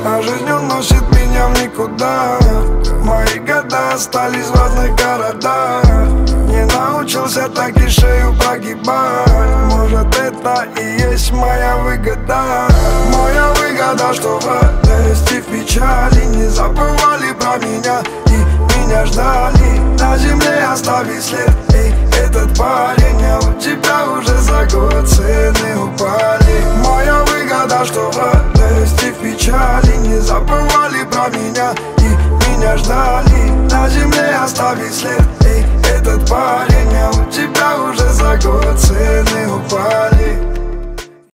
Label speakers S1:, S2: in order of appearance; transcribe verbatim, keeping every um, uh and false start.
S1: А жизнь уносит меня в никуда. Мои года остались в разных городах. Не научился так и шею прогибать. Может, это и есть моя выгода. Моя выгода, что в радости, в печали не забывали про меня и меня ждали. На земле оставить след. Эй, этот парень, а у тебя уже за год цены упали. Моя выгода, что в радости, в печали не забывали про меня и меня ждали. На земле оставить след. Эй, этот парень, а у тебя уже за год цены упали.